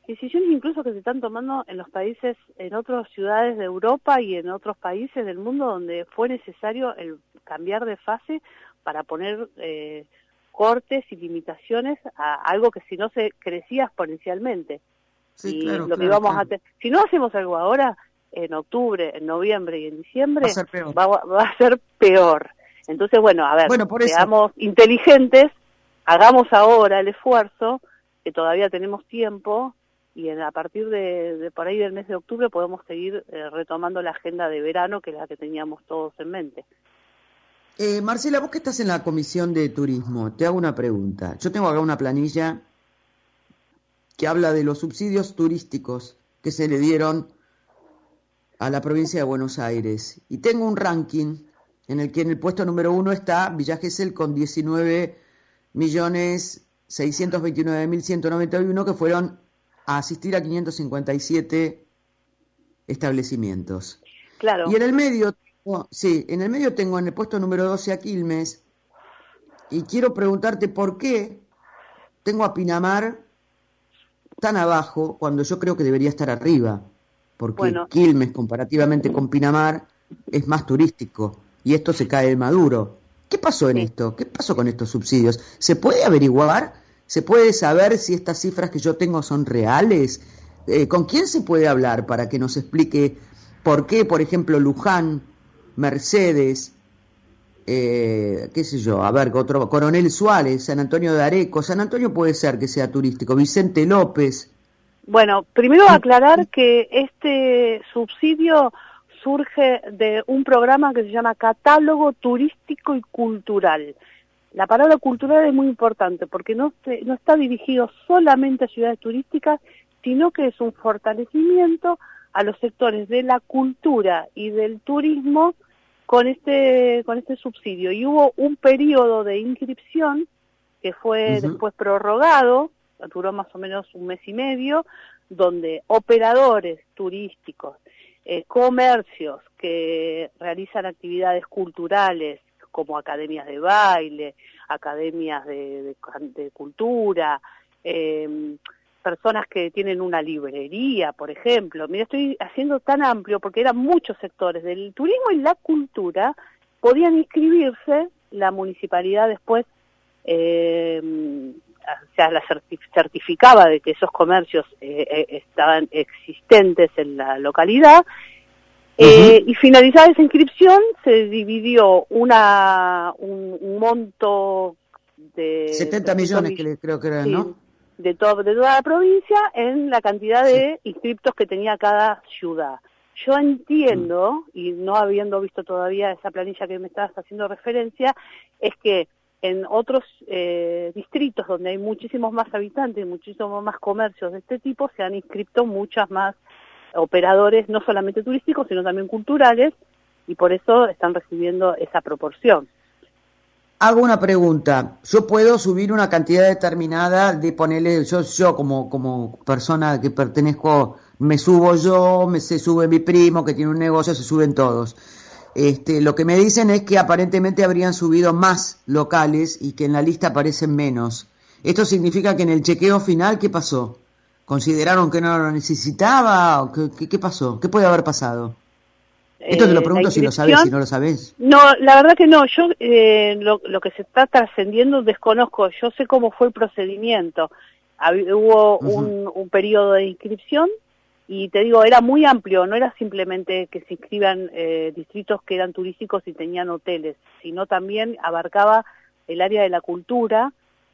decisiones incluso que se están tomando en los países, en otras ciudades de Europa y en otros países del mundo donde fue necesario el cambiar de fase para poner cortes y limitaciones a algo que si no se crecía exponencialmente. Sí, Y claro, lo que claro, vamos claro. si no hacemos algo ahora, en octubre, en noviembre y en diciembre, Va a ser peor. va a ser peor. Entonces, bueno, a ver, Bueno, por eso. seamos inteligentes, hagamos ahora el esfuerzo, que todavía tenemos tiempo, y a partir de por ahí del mes de octubre podemos seguir retomando la agenda de verano, que es la que teníamos todos en mente. Marcela, vos que estás en la Comisión de Turismo, te hago una pregunta. Yo tengo acá una planilla que habla de los subsidios turísticos que se le dieron a la provincia de Buenos Aires. Y tengo un ranking en el que en el puesto número 1 está Villa Gesell con 19.629.191 que fueron a asistir a 557 establecimientos. Claro. Y en el medio, en el puesto número 12 a Quilmes, y quiero preguntarte por qué tengo a Pinamar tan abajo cuando yo creo que debería estar arriba, porque Quilmes comparativamente con Pinamar es más turístico y esto se cae de maduro. ¿Qué pasó en esto? ¿Qué pasó con estos subsidios? ¿Se puede averiguar? ¿Se puede saber si estas cifras que yo tengo son reales? ¿Con quién se puede hablar para que nos explique por qué, por ejemplo, Luján, Mercedes, qué sé yo, a ver, otro, Coronel Suárez, San Antonio de Areco, San Antonio puede ser que sea turístico, Vicente López? Bueno, primero aclarar que este subsidio surge de un programa que se llama Catálogo Turístico y Cultural. La palabra cultural es muy importante porque no está dirigido solamente a ciudades turísticas, sino que es un fortalecimiento a los sectores de la cultura y del turismo con este subsidio. Y hubo un periodo de inscripción que fue después prorrogado, duró más o menos un mes y medio, donde operadores turísticos, comercios que realizan actividades culturales como academias de baile, academias de cultura, personas que tienen una librería, por ejemplo. Mira, estoy haciendo tan amplio porque eran muchos sectores del turismo y la cultura, podían inscribirse, la municipalidad después o sea, certificaba de que esos comercios estaban existentes en la localidad, y finalizada esa inscripción se dividió un monto de 70 millones creo que eran, ¿no? De toda la provincia en la cantidad de inscriptos que tenía cada ciudad. Yo entiendo, y no habiendo visto todavía esa planilla que me estabas haciendo referencia, es que en otros distritos donde hay muchísimos más habitantes, muchísimos más comercios de este tipo, se han inscrito muchas más operadores, no solamente turísticos, sino también culturales, y por eso están recibiendo esa proporción. Hago una pregunta. Yo puedo subir una cantidad determinada de ponerle, yo como persona que pertenezco, me subo yo, se sube mi primo que tiene un negocio, se suben todos. Lo que me dicen es que aparentemente habrían subido más locales y que en la lista aparecen menos. ¿Esto significa que en el chequeo final qué pasó? ¿Consideraron que no lo necesitaba? ¿Qué pasó? ¿Qué puede haber pasado? Esto te lo pregunto si lo sabes, si no lo sabes. No, la verdad que no. Yo lo que se está trascendiendo desconozco. Yo sé cómo fue el procedimiento. Hubo un periodo de inscripción y te digo, era muy amplio. No era simplemente que se inscriban distritos que eran turísticos y tenían hoteles, sino también abarcaba el área de la cultura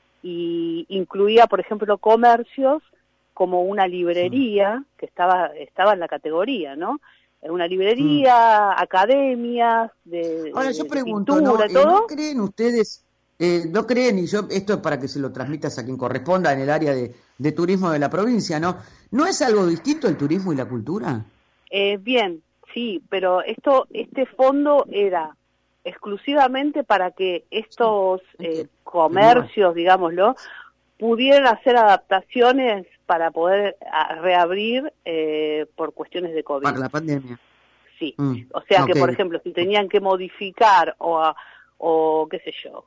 y incluía, por ejemplo, comercios como una librería que estaba en la categoría, ¿no? Una librería, academias Ahora yo pregunto, pintura, todo. ¿no creen ustedes, no creen, y yo esto es para que se lo transmitas a quien corresponda en el área de turismo de la provincia, ¿no? ¿No es algo distinto el turismo y la cultura? Bien, sí, pero este fondo era exclusivamente para que estos comercios, digámoslo, pudieran hacer adaptaciones para poder reabrir por cuestiones de COVID. Para la pandemia. Sí, o sea que, por ejemplo, si tenían que modificar o o qué sé yo,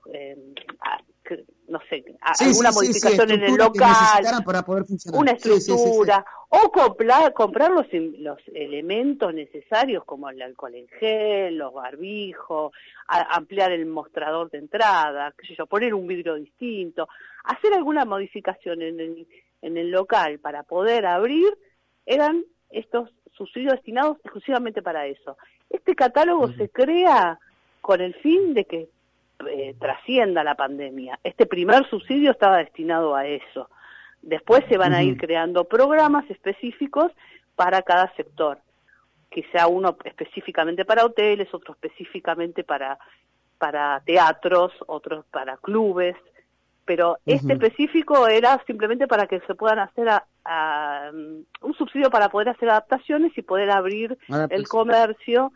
no sé, alguna modificación en el local, para poder funcionar. una estructura, o comprar los elementos necesarios como el alcohol en gel, los barbijos, ampliar el mostrador de entrada, qué sé yo, poner un vidrio distinto, hacer alguna modificación en el local para poder abrir, eran estos subsidios destinados exclusivamente para eso. Este catálogo se crea con el fin de que trascienda la pandemia. Este primer subsidio estaba destinado a eso. Después se van a ir creando programas específicos para cada sector, quizá uno específicamente para hoteles, otro específicamente para teatros, otros para clubes, pero este específico era simplemente para que se puedan hacer un subsidio para poder hacer adaptaciones y poder abrir el comercio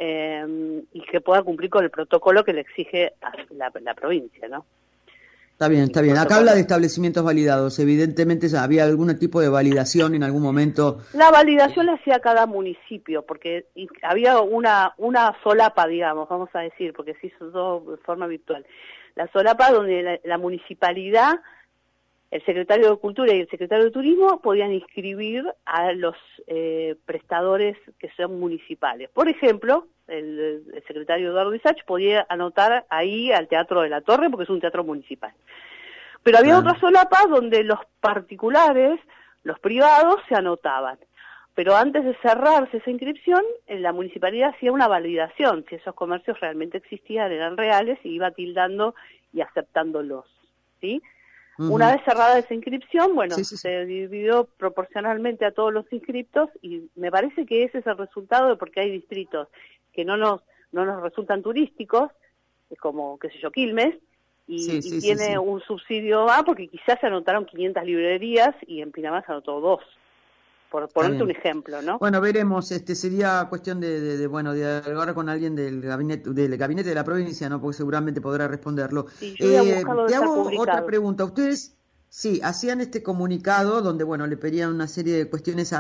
y que pueda cumplir con el protocolo que le exige la provincia, ¿no? Está bien, está bien. Acá habla de establecimientos validados. Evidentemente había algún tipo de validación en algún momento. La validación la hacía cada municipio, porque había una solapa, digamos, vamos a decir, porque se hizo todo de forma virtual. La solapa donde la municipalidad, el secretario de Cultura y el secretario de Turismo podían inscribir a los prestadores que son municipales. Por ejemplo, el secretario Eduardo Isach podía anotar ahí al Teatro de la Torre porque es un teatro municipal. Pero había otras solapas donde los particulares, los privados, se anotaban. Pero antes de cerrarse esa inscripción, la municipalidad hacía una validación, si esos comercios realmente existían, eran reales, y iba tildando y aceptándolos, ¿sí? Una vez cerrada esa inscripción, bueno, se dividió proporcionalmente a todos los inscriptos, y me parece que ese es el resultado de porque hay distritos que no nos resultan turísticos, como, qué sé yo, Quilmes, y tiene un subsidio porque quizás se anotaron 500 librerías y en Pinamar se anotó 2. Por ponerte un ejemplo, ¿no? Bueno, veremos, sería cuestión de hablar con alguien del gabinete de la provincia, ¿no? Porque seguramente podrá responderlo. Sí, yo voy a buscarlo te hago otra pregunta. Ustedes, hacían este comunicado donde, le pedían una serie de cuestiones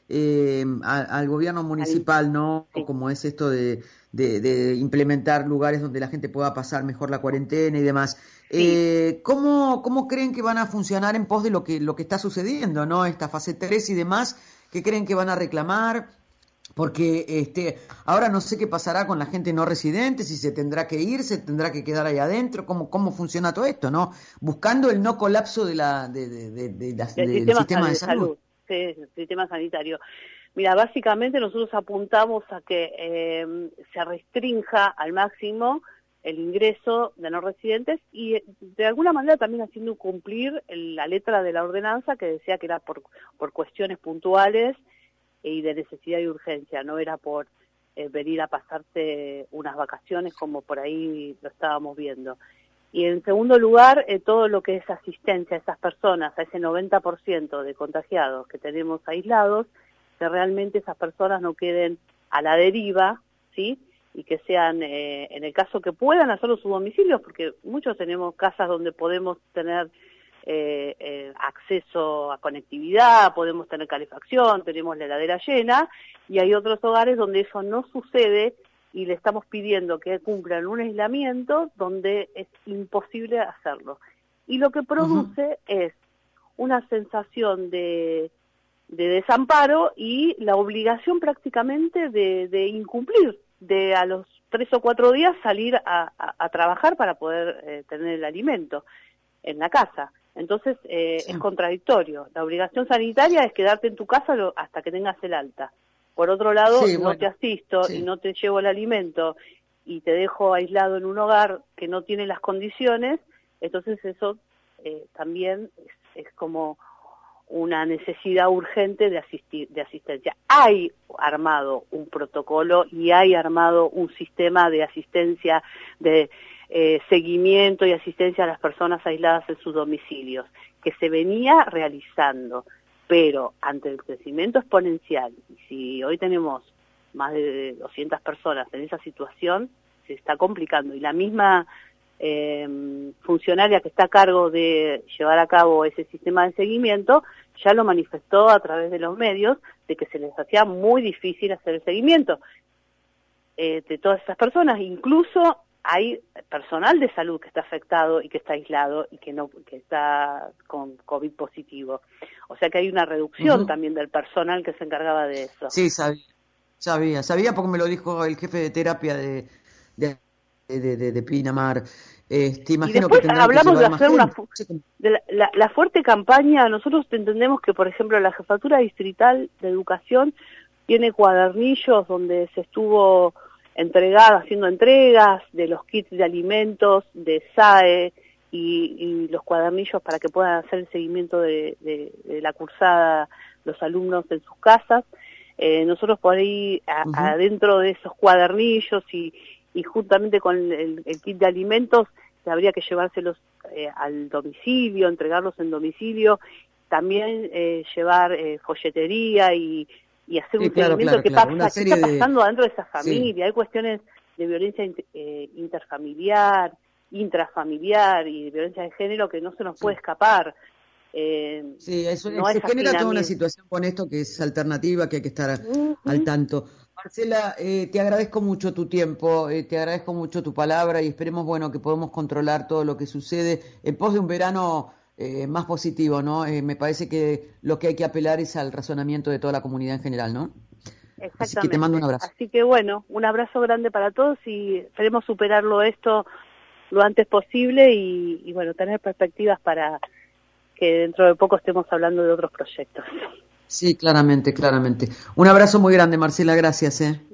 al gobierno municipal, ¿no? Sí. Como es esto de implementar lugares donde la gente pueda pasar mejor la cuarentena y demás. Sí. ¿Cómo creen que van a funcionar en pos de lo que está sucediendo, ¿no? Esta fase 3 y demás, ¿qué creen que van a reclamar? Porque ahora no sé qué pasará con la gente no residente, si se tendrá que ir, se tendrá que quedar ahí adentro, ¿cómo funciona todo esto, ¿no? Buscando el no colapso del sistema de salud. Sí, el sistema sanitario. Mira, básicamente nosotros apuntamos a que se restrinja al máximo el ingreso de no residentes y de alguna manera también haciendo cumplir la letra de la ordenanza que decía que era por cuestiones puntuales y de necesidad y urgencia, no era por venir a pasarse unas vacaciones como por ahí lo estábamos viendo. Y en segundo lugar, todo lo que es asistencia a esas personas, a ese 90% de contagiados que tenemos aislados, que realmente esas personas no queden a la deriva, ¿sí? Y que sean, en el caso que puedan hacerlo sus domicilios, porque muchos tenemos casas donde podemos tener acceso a conectividad, podemos tener calefacción, tenemos la heladera llena, y hay otros hogares donde eso no sucede y le estamos pidiendo que cumplan un aislamiento donde es imposible hacerlo. Y lo que produce es una sensación de desamparo y la obligación prácticamente de incumplir, de a los 3 o 4 días salir a trabajar para poder tener el alimento en la casa. Entonces es contradictorio. La obligación sanitaria es quedarte en tu casa hasta que tengas el alta. Por otro lado, no te asisto y no te llevo el alimento y te dejo aislado en un hogar que no tiene las condiciones, entonces eso también es como una necesidad urgente de asistencia. Hay armado un protocolo y hay armado un sistema de asistencia, de seguimiento y asistencia a las personas aisladas en sus domicilios, que se venía realizando, pero ante el crecimiento exponencial, y si hoy tenemos más de 200 personas en esa situación, se está complicando, y la misma funcionaria que está a cargo de llevar a cabo ese sistema de seguimiento ya lo manifestó a través de los medios de que se les hacía muy difícil hacer el seguimiento de todas esas personas, incluso hay personal de salud que está afectado y que está aislado y que está con COVID positivo. O sea que hay una reducción también del personal que se encargaba de eso. Sí, sabía porque me lo dijo el jefe de terapia de Pinamar. Y Imagino después que tendrán que hablamos de llevar más hacer gente. la fuerte campaña. Nosotros entendemos que, por ejemplo, la Jefatura Distrital de Educación tiene cuadernillos donde se estuvo haciendo entregas de los kits de alimentos, de SAE y los cuadernillos para que puedan hacer el seguimiento de la cursada los alumnos en sus casas. Nosotros por ahí, adentro de esos cuadernillos y juntamente con el kit de alimentos, habría que llevárselos al domicilio, entregarlos en domicilio, también llevar folletería y hacer un seguimiento de qué está pasando dentro de esa familia. Sí. Hay cuestiones de violencia interfamiliar, intrafamiliar y de violencia de género que no se nos puede escapar. Sí, eso no se genera toda una situación con esto que es alternativa, que hay que estar al tanto. Marcela, te agradezco mucho tu tiempo, te agradezco mucho tu palabra y esperemos, bueno, que podamos controlar todo lo que sucede en pos de un verano más positivo, ¿no? Me parece que lo que hay que apelar es al razonamiento de toda la comunidad en general, ¿no? Exactamente. Así que te mando un abrazo. Así que bueno, un abrazo grande para todos y esperemos superarlo esto lo antes posible y bueno, tener perspectivas para que dentro de poco estemos hablando de otros proyectos. Sí, claramente. Un abrazo muy grande, Marcela, gracias.